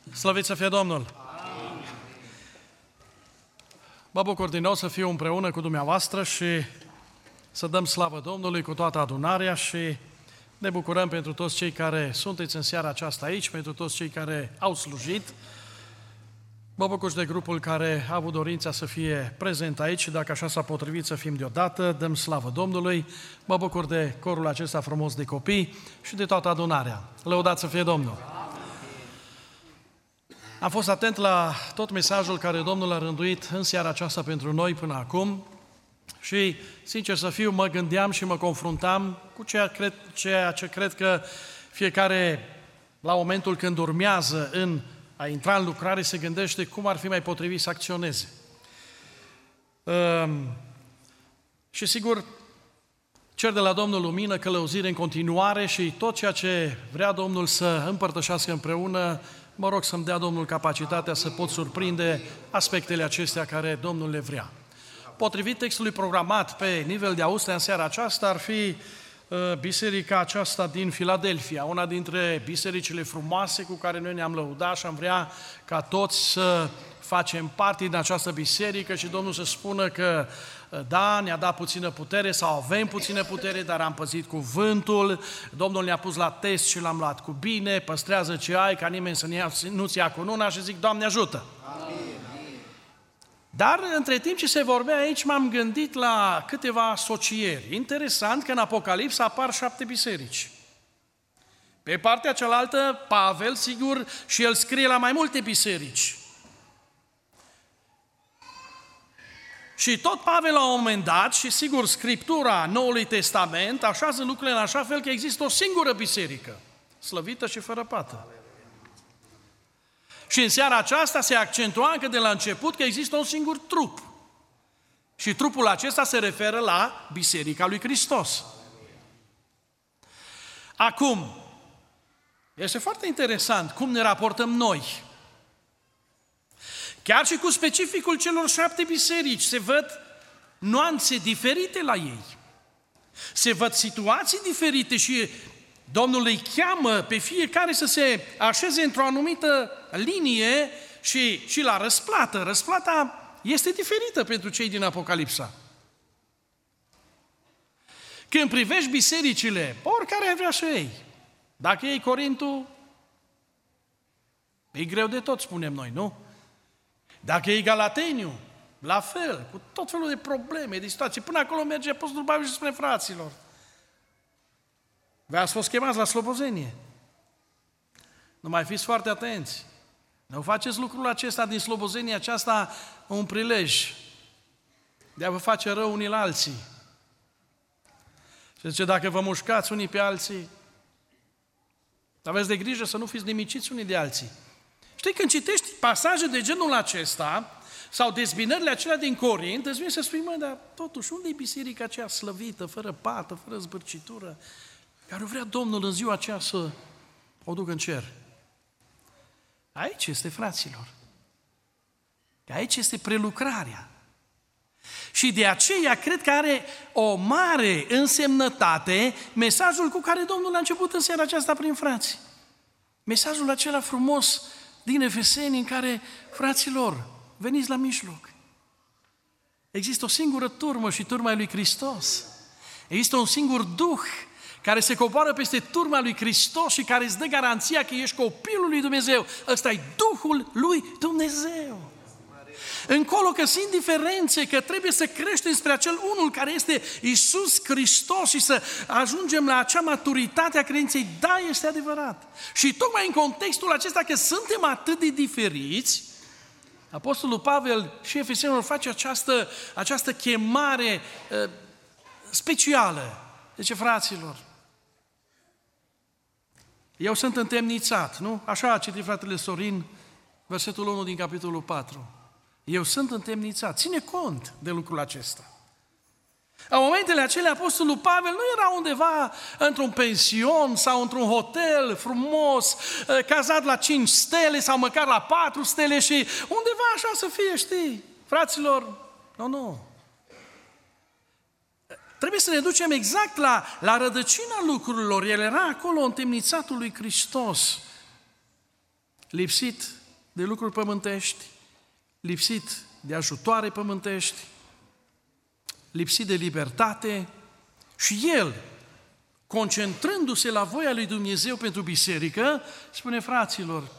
Slăvit să fie Domnul! Mă bucur din nou să fiu împreună cu dumneavoastră și să dăm slavă Domnului cu toată adunarea și ne bucurăm pentru toți cei care sunteți în seara aceasta aici, pentru toți cei care au slujit. Mă bucur și de grupul care a avut dorința să fie prezent aici și dacă așa s-a potrivit să fim deodată, dăm slavă Domnului. Mă bucur de corul acesta frumos de copii și de toată adunarea. Lăudați să fie Domnul! Am fost atent la tot mesajul care Domnul a rânduit în seara aceasta pentru noi până acum și, sincer să fiu, mă gândeam și mă confruntam cu ceea ce cred că fiecare, la momentul când urmează a intra în lucrare, se gândește cum ar fi mai potrivit să acționeze. Și sigur, cer de la Domnul lumină, călăuzire în continuare și tot ceea ce vrea Domnul să împărtășească împreună, mă rog să-mi dea Domnul capacitatea să pot surprinde aspectele acestea care Domnul le vrea. Potrivit textului programat pe nivel de Austria în seara aceasta, ar fi biserica aceasta din Filadelfia, una dintre bisericile frumoase cu care noi ne-am lăudat și am vrea ca toți să facem parte din această biserică și Domnul să spună că da, ne-a dat puțină putere sau avem puțină putere, dar am păzit cuvântul, Domnul ne-a pus la test și l-am luat cu bine, păstrează ce ai, ca nimeni să nu-ți ia cu nuna și zic, Doamne ajută! Amin. Dar între timp ce se vorbea aici, m-am gândit la câteva asocieri. Interesant că în Apocalipsa apar 7 biserici. Pe partea cealaltă, Pavel, sigur, și el scrie la mai multe biserici. Și tot Pavel la un moment dat, și sigur Scriptura Noului Testament, așează lucrurile în așa fel că există o singură biserică, slăvită și fără pată. Și în seara aceasta se accentua încă de la început că există un singur trup. Și trupul acesta se referă la Biserica lui Hristos. Acum, este foarte interesant cum ne raportăm noi. Chiar și cu specificul celor 7 biserici se văd nuanțe diferite la ei. Se văd situații diferite și Domnul îi cheamă pe fiecare să se așeze într-o anumită linie și la răsplată. Răsplata este diferită pentru cei din Apocalipsa. Când privești bisericile, oricare ai vrea să iei, dacă iei Corintul, e greu de tot, spunem noi, nu? Dacă iei Galateniu, la fel, cu tot felul de probleme, de situații. Până acolo merge Apostolul Pavel și spune, fraților, v-ați fost chemați la slobozenie. Nu mai fiți foarte atenți. Nu faceți lucrul acesta din slobozenia aceasta un prilej de a vă face rău unii la alții. Și zice, dacă vă mușcați unii pe alții, aveți de grijă să nu fiți nimiciți unii de alții. Știi, când citești pasaje de genul acesta, sau dezbinările acelea din Corint, îți vine să spui, mă, dar totuși, unde e biserica aceea slăvită, fără pată, fără zbârcitură, care vrea Domnul în ziua aceea să o ducă în cer? Aici este, fraților. Aici este prelucrarea. Și de aceea cred că are o mare însemnătate mesajul cu care Domnul a început în seara aceasta prin frați. Mesajul acela frumos din Efeseni în care, fraților, veniți la mijloc. Există o singură turmă și turma lui Hristos. Există un singur Duh care se coboară peste turma lui Hristos și care îți dă garanția că ești copilul lui Dumnezeu. Ăsta e Duhul lui Dumnezeu. Încolo că sunt diferențe, că trebuie să creștem spre acel unul care este Iisus Hristos și să ajungem la acea maturitate a credinței. Da, este adevărat. Și tocmai în contextul acesta că suntem atât de diferiți, Apostolul Pavel și Efesenilor face această chemare specială. Deci, fraților, eu sunt întemnițat, nu? Așa a citit fratele Sorin, versetul 1 din capitolul 4. Eu sunt întemnițat. Ține cont de lucrul acesta. În momentele acelea, Apostolul Pavel nu era undeva într-un pension sau într-un hotel frumos, cazat la 5 stele sau măcar la 4 stele și undeva așa să fie, știi? Fraților, nu. Trebuie să ne ducem exact la rădăcina lucrurilor. El era acolo, întemnițatul lui Hristos. lipsit de lucruri pământești, lipsit de ajutoare pământești, lipsit de libertate și el, concentrându-se la voia lui Dumnezeu pentru biserică, spune: fraților,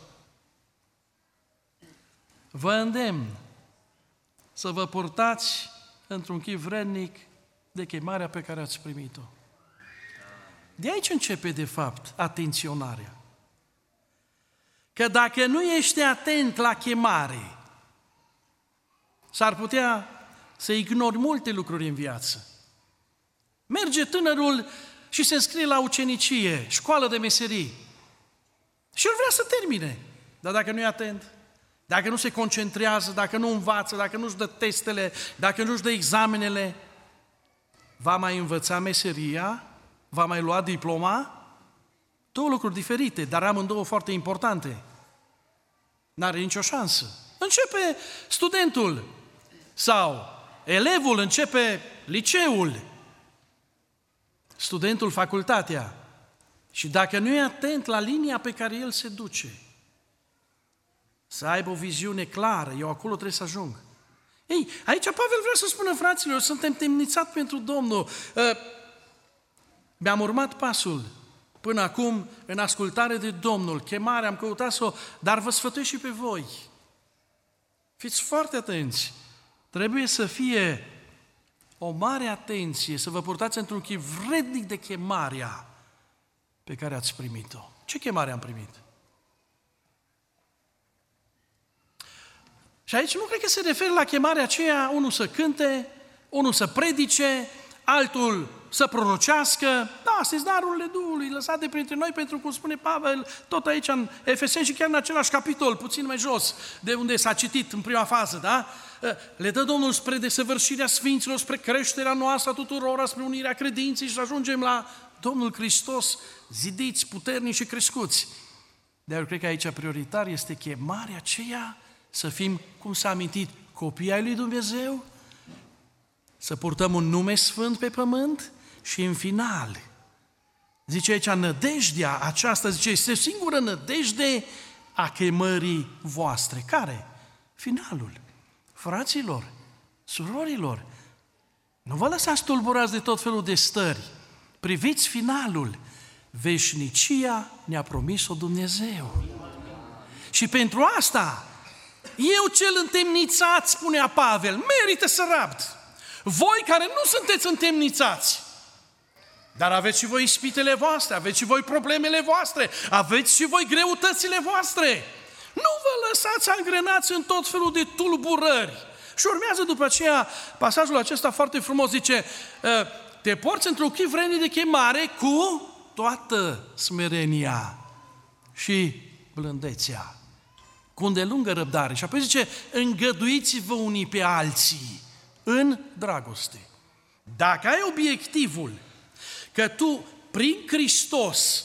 vă îndemn să vă purtați într-un chip vrednic de chemarea pe care ați primit-o. De aici începe, de fapt, atenționarea. Că dacă nu ești atent la chemare, s-ar putea să ignori multe lucruri în viață. Merge tânărul și se înscrie la ucenicie, școală de meserii. Și el vrea să termine. Dar dacă nu e atent, dacă nu se concentrează, dacă nu învață, dacă nu-și dă testele, dacă nu-și dă examenele, va mai învăța meseria, va mai lua diploma? Două lucruri diferite, dar amândouă foarte importante. N-are nicio șansă. Începe studentul sau elevul, începe liceul, studentul facultatea. Și dacă nu e atent la linia pe care el se duce, să aibă o viziune clară, eu acolo trebuie să ajung. Ei, aici Pavel vrea să spună: fraților, suntem temnițați pentru Domnul. Mi-am urmat pasul până acum în ascultare de Domnul, chemarea, am căutat-o, dar vă sfătuiesc și pe voi. Fiți foarte atenți. Trebuie să fie o mare atenție, să vă purtați într-un chip vrednic de chemarea pe care ați primit-o. Ce chemare am primit? Și aici nu cred că se referă la chemarea aceea, unul să cânte, unul să predice, altul să prorocească. Da, sunt darurile Duhului lăsate printre noi, pentru cum spune Pavel, tot aici în Efeseni și chiar în același capitol, puțin mai jos, de unde s-a citit în prima fază, da? Le dă Domnul spre desăvârșirea sfinților, spre creșterea noastră a tuturora, spre unirea credinței și să ajungem la Domnul Hristos, zidiți, puternici și crescuți. Dar eu cred că aici prioritar este chemarea aceea să fim, cum s-a amintit, copii ai lui Dumnezeu, să purtăm un nume sfânt pe pământ și în final, zice aici, nădejdea aceasta, zice, este singură nădejde a chemării voastre. Care? Finalul. Fraților, surorilor, nu vă lăsați tulburați de tot felul de stări. Priviți finalul. Veșnicia ne-a promis-o Dumnezeu. Și pentru asta, eu cel întemnițat, spunea Pavel, merită să rabd. Voi care nu sunteți întemnițați, dar aveți și voi ispitele voastre, aveți și voi problemele voastre, aveți și voi greutățile voastre. Nu vă lăsați angrenați în tot felul de tulburări. Și urmează după aceea pasajul acesta foarte frumos, zice, te porți într-un chip vrednic de chemare cu toată smerenia și blândețea, cu îndelungă răbdare. Și apoi zice, îngăduiți-vă unii pe alții în dragoste. Dacă ai obiectivul că tu, prin Hristos,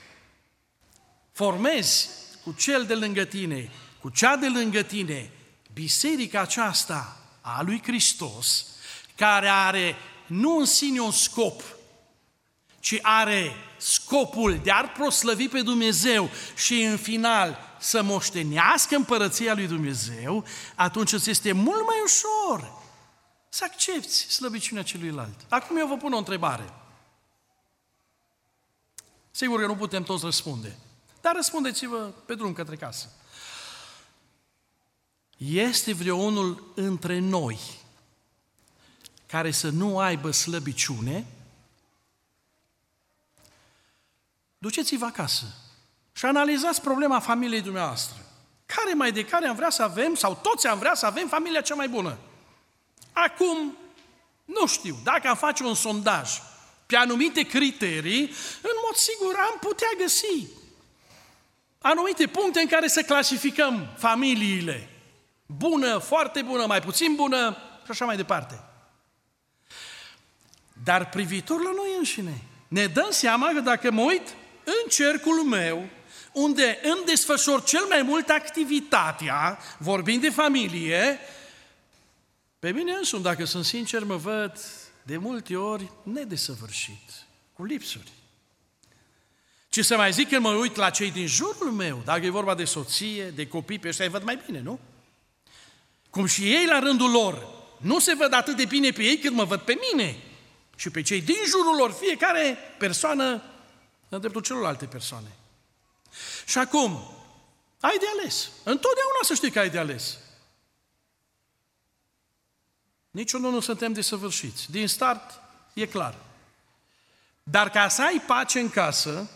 formezi cu cel de lângă tine, cu cea de lângă tine, biserica aceasta a lui Hristos, care are nu în sine un scop, ci are scopul de a proslăvi pe Dumnezeu și în final să moștenească împărăția lui Dumnezeu, atunci îți este mult mai ușor să accepti slăbiciunea celuilalt. Acum eu vă pun o întrebare. Sigur că nu putem toți răspunde, dar răspundeți-vă pe drum către casă. Este vreunul între noi care să nu aibă slăbiciune? Duceți-vă acasă și analizați problema familiei dumneavoastră. Care mai de care am vrea să avem, sau toți am vrea să avem familia cea mai bună? Acum, nu știu, dacă am face un sondaj pe anumite criterii, în mod sigur am putea găsi anumite puncte în care să clasificăm familiile. Bună, foarte bună, mai puțin bună și așa mai departe. Dar privitor la noi înșine, ne dăm seama că dacă mă uit în cercul meu, unde îmi desfășor cel mai mult activitatea, vorbind de familie, pe mine însumi, dacă sunt sincer, mă văd de multe ori nedesăvârșit, cu lipsuri. Ce să mai zic când mă uit la cei din jurul meu, dacă e vorba de soție, de copii, pe ăștia îi văd mai bine, nu? Cum și ei la rândul lor nu se văd atât de bine pe ei cât mă văd pe mine și pe cei din jurul lor, fiecare persoană în dreptul celorlalte persoane. Și acum, ai de ales. Întotdeauna să știi că ai de ales. Niciunul nu suntem desăvârșiți. Din start, e clar. Dar ca să ai pace în casă,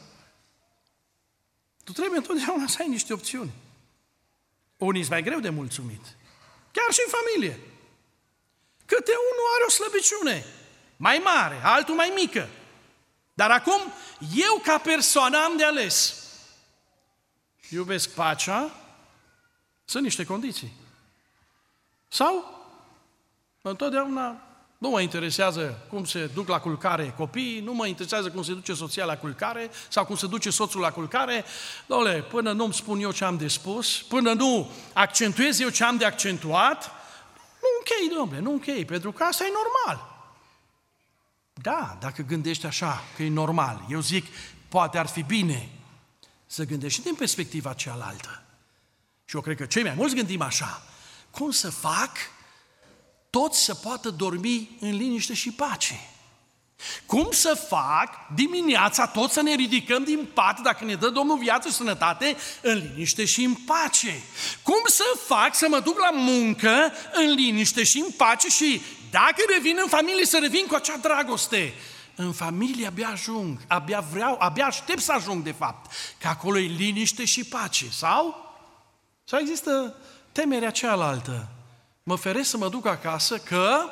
tu trebuie întotdeauna să ai niște opțiuni. Unii sunt mai greu de mulțumit. Chiar și în familie. Câte unul are o slăbiciune mai mare, altul mai mică. Dar acum, eu ca persoană am de ales. Iubesc pacea, sunt niște condiții. Sau, întotdeauna, nu mă interesează cum se duc la culcare copiii, nu mă interesează cum se duce soția la culcare sau cum se duce soțul la culcare. Doamne, până nu-mi spun eu ce am de spus, până nu accentuez eu ce am de accentuat, nu închei, domnule, nu închei, pentru că asta e normal. Da, dacă gândești așa, că e normal, eu zic, poate ar fi bine să gândești și din perspectiva cealaltă. Și eu cred că cei mai mulți gândim așa, cum să fac toți să poată dormi în liniște și pace? Cum să fac dimineața toți să ne ridicăm din pat, dacă ne dă Domnul viață și sănătate, în liniște și în pace? Cum să fac să mă duc la muncă în liniște și în pace și dacă revin în familie să revin cu acea dragoste? În familie abia ajung, abia aștept să ajung de fapt, că acolo e liniște și pace. Sau există temerea cealaltă. Mă feresc să mă duc acasă că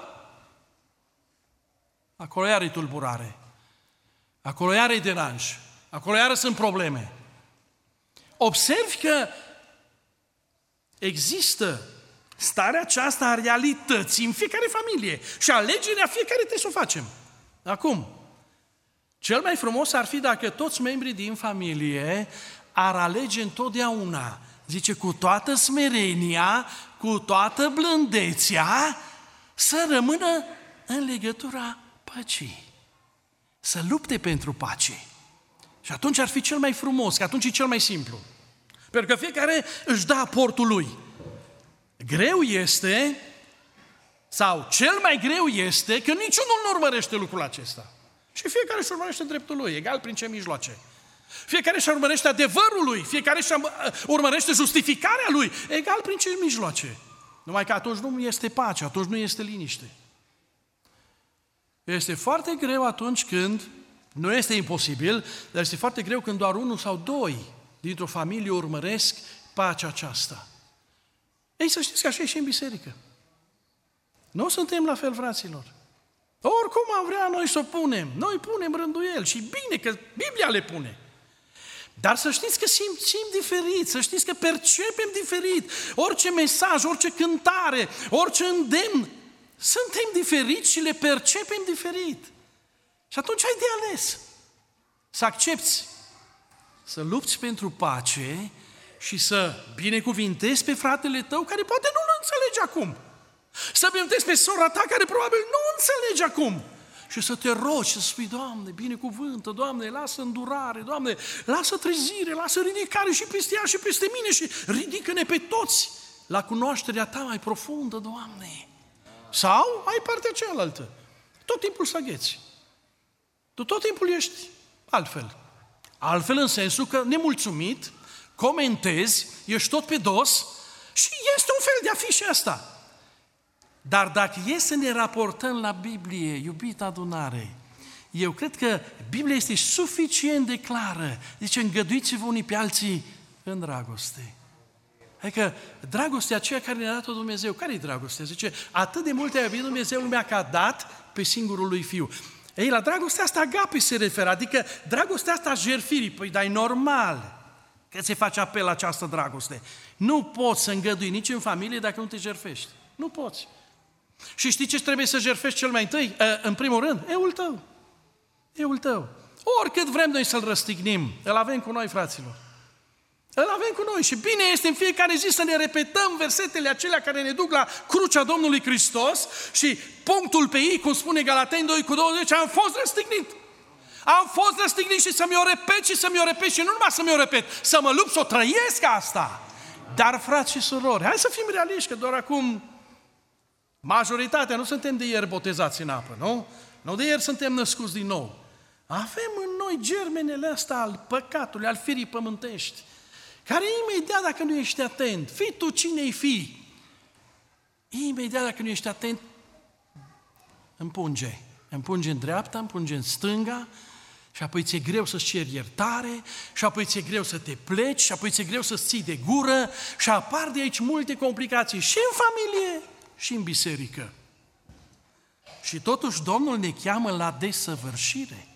acolo iară-i tulburare, acolo iară-i deranj, acolo iară sunt probleme. Observi că există starea aceasta a realității în fiecare familie și alegerea fiecare trebuie să o facem. Acum, cel mai frumos ar fi dacă toți membrii din familie ar alege întotdeauna, zice, cu toată smerenia, cu toată blândețea, să rămână în legătura păcii. Să lupte pentru pace. Și atunci ar fi cel mai frumos, că atunci e cel mai simplu. Pentru că fiecare își dă aportul lui. Greu este, sau cel mai greu este, că niciunul nu urmărește lucrul acesta. Și fiecare își urmărește dreptul lui, egal prin ce mijloace. Fiecare își urmărește adevărul lui, fiecare își urmărește justificarea lui, egal prin ce mijloace. Numai că atunci nu este pace, atunci nu este liniște. Este foarte greu atunci când, nu este imposibil, dar este foarte greu când doar unul sau doi dintr-o familie urmăresc pacea aceasta. Ei, să știți că așa e și în biserică. Nu suntem la fel, fraților. Oricum am vrea noi să o punem, noi punem rânduieli și bine că Biblia le pune. Dar să știți că simțim diferit, să știți că percepem diferit. Orice mesaj, orice cântare, orice îndemn, suntem diferiți și le percepem diferit. Și atunci ai de ales. Să accepți, să lupți pentru pace și să binecuvintezi pe fratele tău care poate nu-l înțelege acum. Să binecuvintezi pe sora ta care probabil nu înțelege acum. Și să te rogi, să spui, Doamne, binecuvântă, Doamne, lasă îndurare, Doamne, lasă trezire, lasă ridicare și peste ea și peste mine și ridică-ne pe toți la cunoașterea ta mai profundă, Doamne. Sau ai partea cealaltă. Tot timpul să agheți. Tu tot timpul ești altfel. Altfel în sensul că nemulțumit, comentezi, ești tot pe dos și este un fel de afișe asta. Dar dacă e să ne raportăm la Biblie, iubita adunare, eu cred că Biblia este suficient de clară. Zice, îngăduiți-vă unii pe alții în dragoste. Adică dragostea aceea care ne-a dat-o Dumnezeu. Care-i dragostea? Zice, atât de mult a iubit Dumnezeu lumea că a dat pe singurul lui Fiu. Ei, la dragostea asta agape se referă, adică dragostea asta a jertfirii. Păi, dar e normal că se face apel la această dragoste. Nu poți să îngădui nici în familie dacă nu te jertfești. Nu poți. Și știi ce trebuie să jertfești cel mai întâi? În primul rând, eul tău. Eul tău. Oricât vrem noi să-l răstignim, îl avem cu noi, fraților. Îl avem cu noi și bine este în fiecare zi să ne repetăm versetele acelea care ne duc la crucea Domnului Hristos și punctul pe ei, cum spune Galateni 2:20, am fost răstignit. Am fost răstignit și să mi-o repet și să mi-o repet și nu numai să mi-o repet, să mă lupt, să o trăiesc asta. Dar, frați și surori, hai să fim realiști, că doar acum majoritatea nu suntem de ieri botezați în apă, nu? Nu de ieri suntem născuți din nou. Avem în noi germenele astea al păcatului, al firii pământești, care imediat, dacă nu ești atent, fii tu cine-i fi, imediat, dacă nu ești atent, împunge în dreapta, împunge în stânga, și apoi ți-e greu să-ți ceri iertare, și apoi ți-e greu să te pleci, și apoi ți-e greu să-ți ții de gură, și apar de aici multe complicații și în familie și în biserică. Și totuși Domnul ne cheamă la desăvârșire.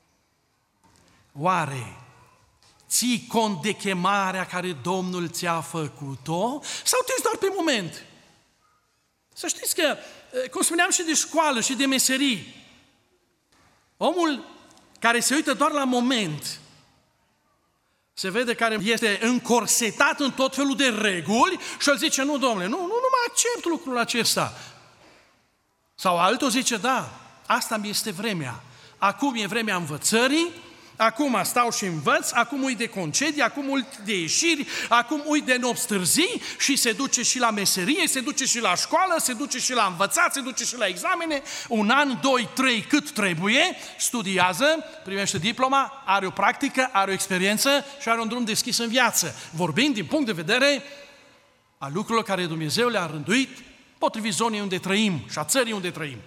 Oare ții cont de chemarea care Domnul ți-a făcut-o sau te uiți doar pe moment? Să știți că, cum spuneam și de școală și de meserii, omul care se uită doar la moment, se vede care este încorsetat în tot felul de reguli și el zice, nu, domnule, nu mai accept lucrul acesta. Sau altul zice, da, asta mi este vremea. Acum e vremea învățării, acum stau și învăț, acum uit de concedii, acum uit de ieșiri, acum uit de nopți târzii și se duce și la meserie, se duce și la școală, se duce și la învățat, se duce și la examene, 1 an, 2, 3, cât trebuie, studiază, primește diploma, are o practică, are o experiență și are un drum deschis în viață. Vorbind din punct de vedere a lucrurilor care Dumnezeu le-a rânduit potrivit zonei unde trăim și a țării unde trăim.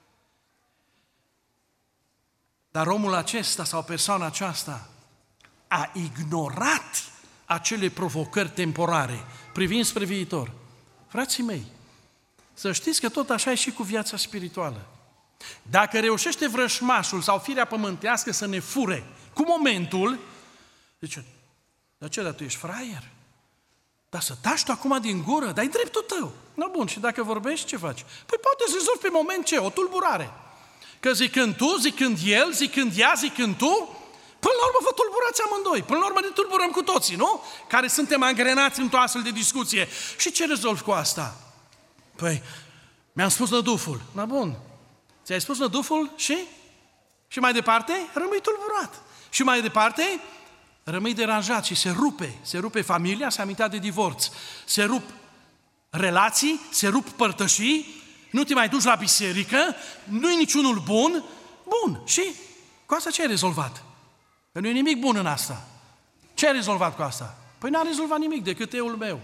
Dar omul acesta sau persoana aceasta a ignorat acele provocări temporare, privind spre viitor. Frații mei, să știți că tot așa e și cu viața spirituală. Dacă reușește vrășmașul sau firea pământească să ne fure cu momentul, zice, dar ce, dar tu ești fraier? Dar să taci tu acum din gură, dar-i dreptul tău. No, bun, și dacă vorbești, ce faci? Păi poate să rezolvi pe moment ce? O tulburare. Că zicând tu, zicând el, zicând ea, zicând tu, până la urmă vă tulburați amândoi. Până la urmă ne tulburăm cu toții, nu? Care suntem angrenați într-o astfel de discuție. Și ce rezolvi cu asta? Păi, mi-am spus năduful. Na bun, ți-ai spus năduful și? Și mai departe rămâi tulburat. Și mai departe rămâi deranjat și se rupe familia, se amintea de divorț. Se rup relații, se rup părtășii, nu te mai duci la biserică, nu e niciunul bun. Bun, și cu asta ce ai rezolvat? Că nu e nimic bun în asta. Ce ai rezolvat cu asta? Păi n-a rezolvat nimic decât eul meu.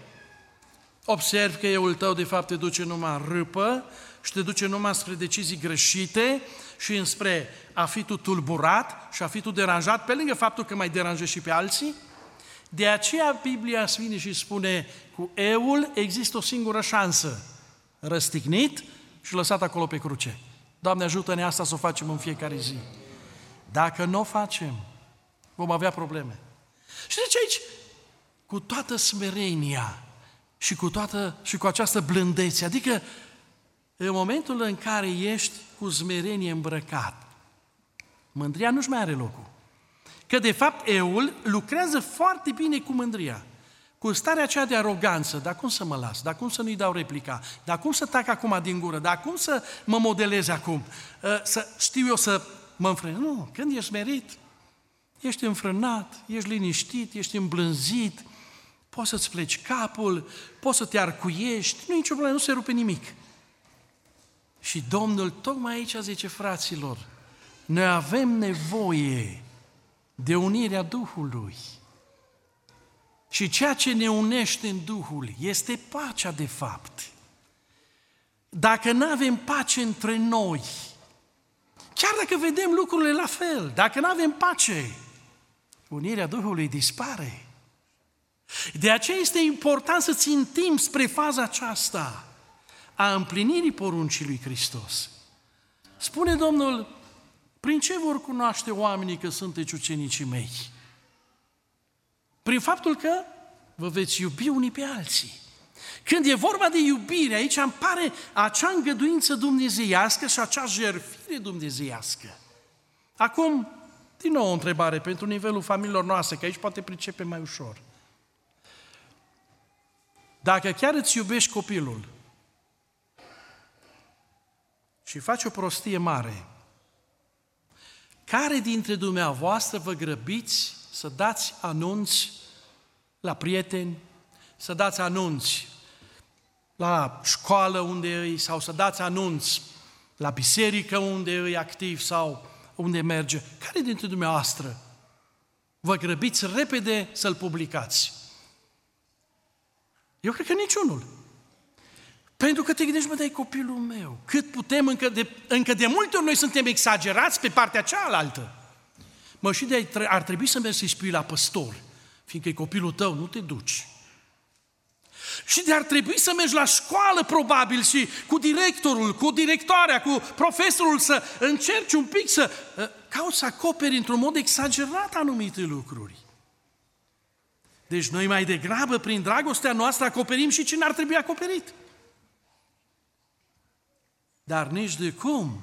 Observ că eul tău de fapt te duce numai în râpă și te duce numai spre decizii greșite și înspre a fi tu tulburat și a fi tu deranjat, pe lângă faptul că mai deranjezi și pe alții. De aceea Biblia vine și spune, cu eul există o singură șansă, răstignit și lăsat acolo pe cruce. Doamne, ajută-ne asta să o facem în fiecare zi. Dacă nu o facem, vom avea probleme. Și deci aici, cu toată smerenia și cu această blândețe, adică în momentul în care ești cu smerenie îmbrăcat, mândria nu-și mai are locul. Că de fapt eul lucrează foarte bine cu mândria. Cu starea aceea de aroganță, dar cum să mă las, dar cum să nu-i dau replica, dar cum să tac acum din gură, dar cum să mă modelez acum, să știu eu să mă înfrân. Nu, când ești smerit, ești înfrânat, ești liniștit, ești îmblânzit, poți să-ți pleci capul, poți să te arcuiești, nu e nicio problemă, nu se rupe nimic. Și Domnul tocmai aici zice, fraților, noi avem nevoie de unirea Duhului. Și ceea ce ne unește în Duhul este pacea de fapt. Dacă nu avem pace între noi, chiar dacă vedem lucrurile la fel, dacă nu avem pace, unirea Duhului dispare. De aceea este important să țin timp spre faza aceasta a împlinirii poruncii lui Hristos. Spune Domnul, prin ce vor cunoaște oamenii că sunteți ucenicii mei? Prin faptul că vă veți iubi unii pe alții. Când e vorba de iubire, aici îmi pare acea îngăduință dumnezeiască și acea jertfire dumnezeiască. Acum, din nou o întrebare pentru nivelul familiilor noastre, că aici poate pricepe mai ușor. Dacă chiar îți iubești copilul și faci o prostie mare, care dintre dumneavoastră vă grăbiți să dați anunți la prieteni, să dați anunți la școală unde e, sau să dați anunți la biserică unde e activ sau unde merge? Care dintre dumneavoastră vă grăbiți repede să-l publicați? Eu cred că niciunul. Pentru că te gândești, dar e copilul meu. Cât putem, încă de multe ori noi suntem exagerați pe partea cealaltă. Și ar trebui să mergi să-i spui la păstor, fiindcă e copilul tău, nu te duci. Și ar trebui să mergi la școală, probabil, și cu directorul, cu directoarea, cu profesorul, să încerci un pic să cauți să acoperi într-un mod exagerat anumite lucruri. Deci noi mai degrabă, prin dragostea noastră, acoperim și ce n-ar trebui acoperit. Dar nici de cum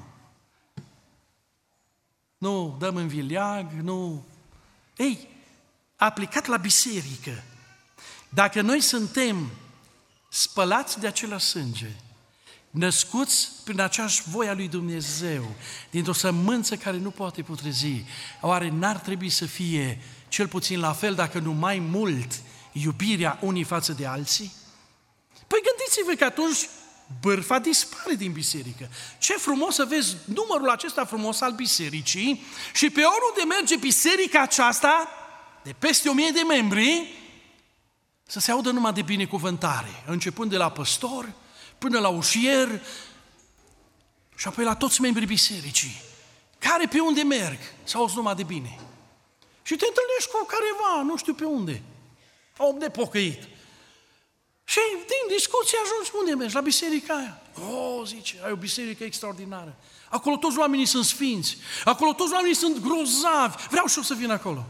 nu dăm în vileag, nu... Ei, aplicat la biserică, dacă noi suntem spălați de același sânge, născuți prin aceeași voie a lui Dumnezeu, dintr-o sămânță care nu poate putrezi, oare n-ar trebui să fie cel puțin la fel, dacă nu mai mult, iubirea unii față de alții? Păi gândiți-vă că atunci bârfa dispare din biserică. Ce frumos să vezi numărul acesta frumos al bisericii și pe oriunde merge biserica aceasta, de peste 1000 de membri, să se audă numai de binecuvântare, începând de la păstor până la ușier și apoi la toți membrii bisericii, care pe unde merg să auzi numai de bine. Și te întâlnești cu careva, nu știu pe unde, om nepocăit. Și din discuție ajungi unde mergi? La biserica aia. Zice, ai o biserică extraordinară. Acolo toți oamenii sunt sfinți. Acolo toți oamenii sunt grozavi. Vreau și eu să vin acolo.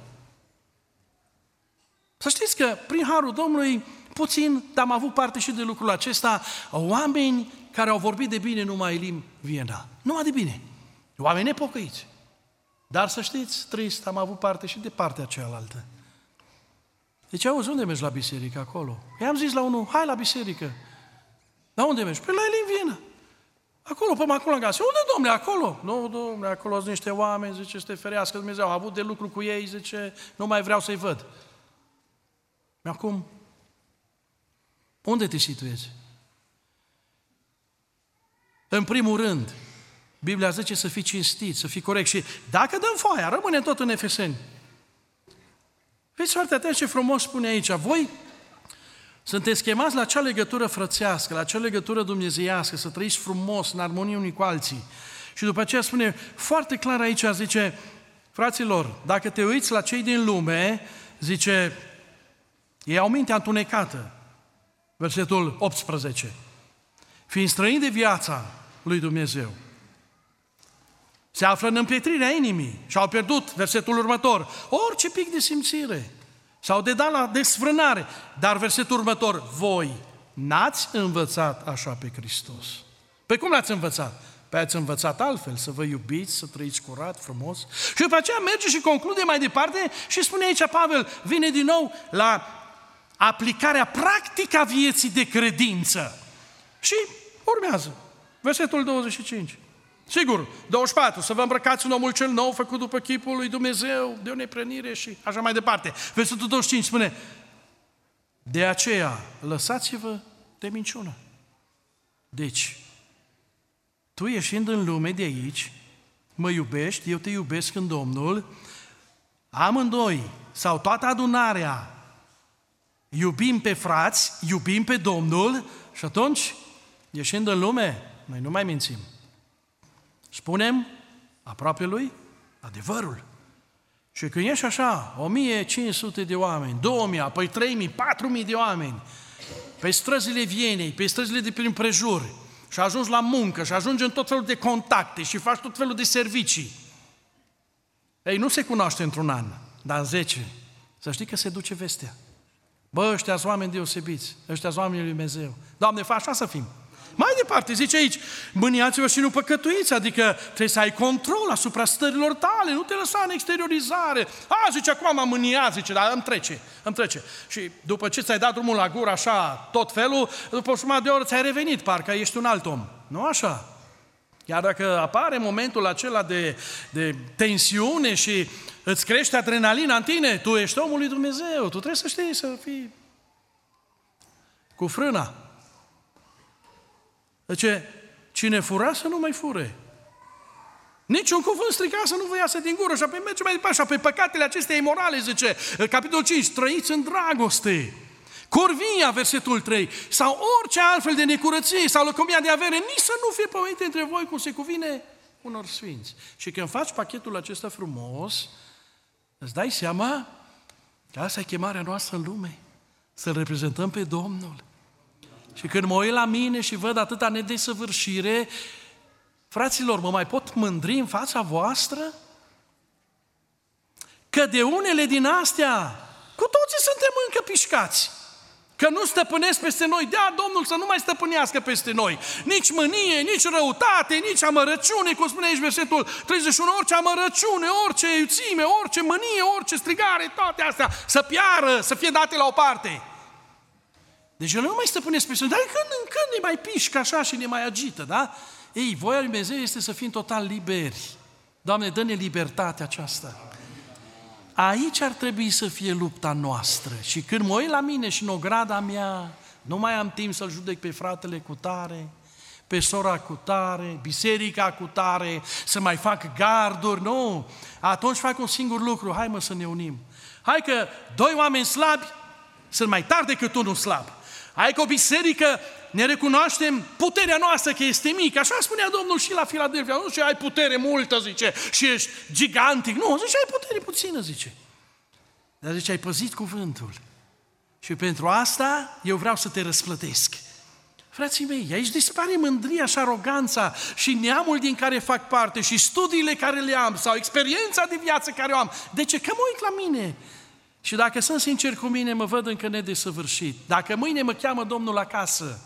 Să știți că prin harul Domnului, puțin, dar am avut parte și de lucrul acesta, oameni care au vorbit de bine numai Elim Viena. Numai de bine. Oameni nepocăiți. Dar să știți, trist, am avut parte și de partea cealaltă. Deci, auzi, unde mergi la biserică acolo? I-am zis la unul, hai la biserică. La unde mergi? Păi la Elim Viena. Acolo, pe acolo în casă. Unde, domnule, acolo? Nu, domnule, acolo sunt niște oameni, zice, să te ferească Dumnezeu. Am avut de lucru cu ei, zice, nu mai vreau să-i văd. Acum, unde te situezi? În primul rând, Biblia zice să fii cinstit, să fii corect. Și dacă dăm foaia, rămâne tot în Efeseni. Fiți foarte atenți ce frumos spune aici. Voi sunteți chemați la acea legătură frățească, la acea legătură dumnezeiască, să trăiți frumos, în armonie unii cu alții. Și după aceea spune foarte clar aici, zice, fraților, dacă te uiți la cei din lume, zice, ei au mintea întunecată. Versetul 18. Fiind străini de viața lui Dumnezeu, se află în împietrirea inimii și au pierdut, versetul următor, orice pic de simțire. S-au dedat la desfrânare. Dar versetul următor, voi n-ați învățat așa pe Hristos. Pe cum l-ați învățat? Păi ați învățat altfel, să vă iubiți, să trăiți curat, frumos. Și după aceea merge și conclude mai departe și spune aici Pavel, vine din nou la aplicarea practică a vieții de credință. Și urmează, versetul 25. Sigur, 24, să vă îmbrăcați în omul cel nou, făcut după chipul lui Dumnezeu, de o neprănire și așa mai departe. Versetul 25 spune, de aceea lăsați-vă de minciună. Deci, tu ieșind în lume de aici, mă iubești, eu te iubesc în Domnul, amândoi, sau toată adunarea, iubim pe frați, iubim pe Domnul și atunci, ieșind în lume, noi nu mai mințim. Spunem aproape lui adevărul. Și când ești așa, 1500 de oameni, 2000, apoi 3000, 4000 de oameni, pe străzile Vienei, pe străzile de prin prejur, și ajungi la muncă, și ajungi în tot felul de contacte, și faci tot felul de servicii. Ei, nu se cunoaște într-un an, dar în 10. Să știi că se duce vestea. Bă, ăștia-s oameni deosebiți, ăștia-s oamenii lui Dumnezeu. Doamne, fă așa să fim. Mai departe, zice aici, mâniați-vă și nu păcătuiți, adică trebuie să ai control asupra stărilor tale, nu te lăsa în exteriorizare. Zice, acum m-am mâniat, zice, dar îmi trece. Și după ce ți-ai dat drumul la gură așa, tot felul, după o jumătate de oră ți-ai revenit, parcă ești un alt om. Nu așa. Chiar dacă apare momentul acela de tensiune și îți crește adrenalina în tine, tu ești omul lui Dumnezeu, tu trebuie să știi să fii cu frâna. Deci, cine fura să nu mai fure. Niciun cuvânt stricat să nu vă iasă din gură. Și apoi merge mai departe. Și apoi păcatele acestea imorale, zice, capitolul 5, trăiți în dragoste. Corvia, versetul 3, sau orice altfel de necurăție sau lăcomia de avere, nici să nu fie pomenite între voi cum se cuvine unor sfinți. Și când faci pachetul acesta frumos, îți dai seama că asta e chemarea noastră în lume, să-L reprezentăm pe Domnul. Și când mă uit la mine și văd atâta nedesăvârșire, fraților, mă mai pot mândri în fața voastră? Că de unele din astea, cu toții suntem încă pișcați. Că nu stăpânesc peste noi, dea Domnul să nu mai stăpânească peste noi. Nici mânie, nici răutate, nici amărăciune, cum spune aici versetul 31, orice amărăciune, orice iuțime, orice mânie, orice strigare, toate astea să piară, să fie date la o parte. Deci eu nu mai stăpânesc peste noi, dar când în când ne mai pișcă așa și ne mai agită, da? Ei, voia lui Dumnezeu este să fim total liberi. Doamne, dă-ne libertatea aceasta. Aici ar trebui să fie lupta noastră. Și când mă uit la mine și în ograda mea, nu mai am timp să-l judec pe fratele cu tare, pe sora cu tare, biserica cu tare, să mai fac garduri, nu. Atunci fac un singur lucru, hai mă să ne unim. Hai că doi oameni slabi sunt mai tari decât unul slab. Hai că o biserică ne recunoaștem puterea noastră că este mică. Așa spunea Domnul și la Filadelfia. Nu zice, ai putere multă, zice, și ești gigantic. Nu, zice, ai putere puțină, zice. Dar zice, ai păzit cuvântul. Și pentru asta eu vreau să te răsplătesc. Frații mei, aici dispare mândria și aroganța și neamul din care fac parte și studiile care le am sau experiența de viață care o am. De ce? Că mă uit la mine. Și dacă sunt sincer cu mine, mă văd încă nedesăvârșit. Dacă mâine mă cheamă Domnul acasă,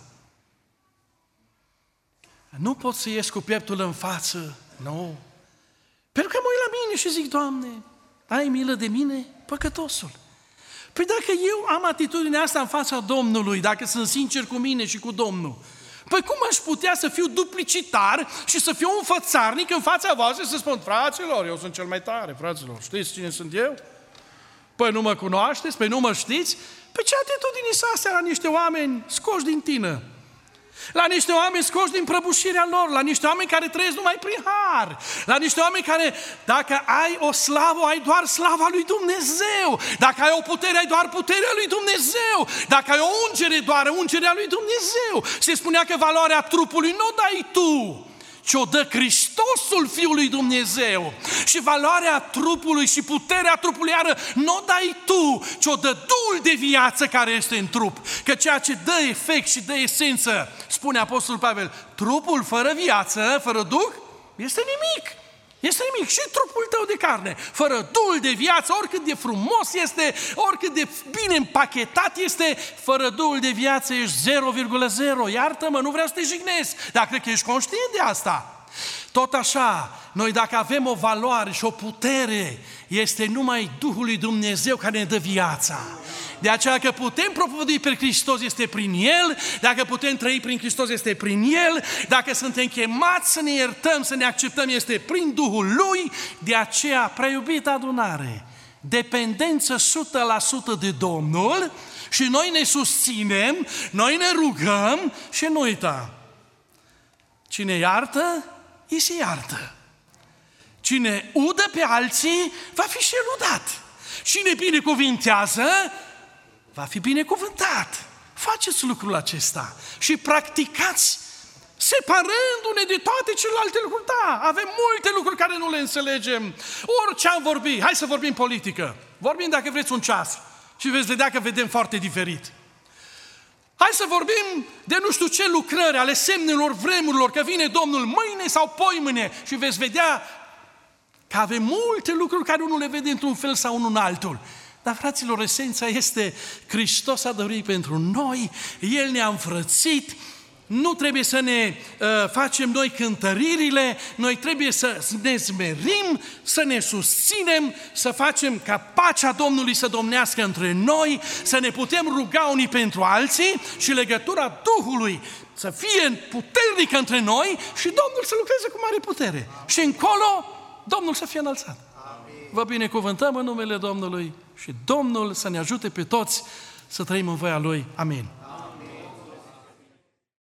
nu pot să ies cu pieptul în față, nu. Pentru că mă uit la mine și zic, Doamne, ai milă de mine, păcătosul. Păi dacă eu am atitudinea asta în fața Domnului, dacă sunt sincer cu mine și cu Domnul, păi cum aș putea să fiu duplicitar și să fiu un fățarnic în fața voastră și să spun, fraților, eu sunt cel mai tare, fraților, știți cine sunt eu? Păi nu mă cunoașteți? Păi nu mă știți? Păi ce atitudini sunt astea la niște oameni scoși din tină? La niște oameni scoși din prăbușirea lor, la niște oameni care trăiesc numai prin har, la niște oameni care, dacă ai o slavă, ai doar slava lui Dumnezeu, dacă ai o putere, ai doar puterea lui Dumnezeu, dacă ai o ungere, doar ungerea lui Dumnezeu. Se spunea că valoarea trupului nu o dai tu, ci o dă Hristosul Fiului Dumnezeu. Și valoarea trupului și puterea trupului iară nu o dai tu, ci o dă Duhul de viață care este în trup. Că ceea ce dă efect și dă esență, spune Apostolul Pavel, trupul fără viață, fără Duh, este nimic. Este nimic. Și trupul tău de carne, fără Duhul de viață, oricât de frumos este, oricât de bine împachetat este, fără Duhul de viață ești 0,0. Iartă-mă, nu vreau să te jignesc, dar cred că ești conștient de asta. Tot așa, noi dacă avem o valoare și o putere, este numai Duhul lui Dumnezeu care ne dă viața. De aceea că putem propovădui pe Hristos este prin El, dacă putem trăi prin Hristos este prin El, dacă suntem chemați să ne iertăm, să ne acceptăm este prin Duhul Lui, de aceea, prea iubită adunare, dependență 100% de Domnul și noi ne susținem, noi ne rugăm și nu uita. Cine iartă, îi se iartă. Cine udă pe alții, va fi și el udat. Cine binecuvintează, va fi binecuvântat. Faceți lucrul acesta și practicați separându-ne de toate celelalte lucruri. Da, avem multe lucruri care nu le înțelegem. Orice am vorbit, hai să vorbim politică. Vorbim dacă vreți un ceas și veți vedea că vedem foarte diferit. Hai să vorbim de nu știu ce lucrări ale semnelor vremurilor, că vine Domnul mâine sau poimâine și veți vedea că avem multe lucruri care nu le vedem într-un fel sau în altul. Dar, fraților, esența este Hristos a dăruit pentru noi, El ne-a înfrățit, nu trebuie să ne facem noi cântăririle, noi trebuie să ne smerim, să ne susținem, să facem ca pacea Domnului să domnească între noi, să ne putem ruga unii pentru alții și legătura Duhului să fie puternică între noi și Domnul să lucreze cu mare putere. Și încolo, Domnul să fie înălțat. Vă binecuvântăm în numele Domnului și Domnul să ne ajute pe toți să trăim în voia Lui. Amin.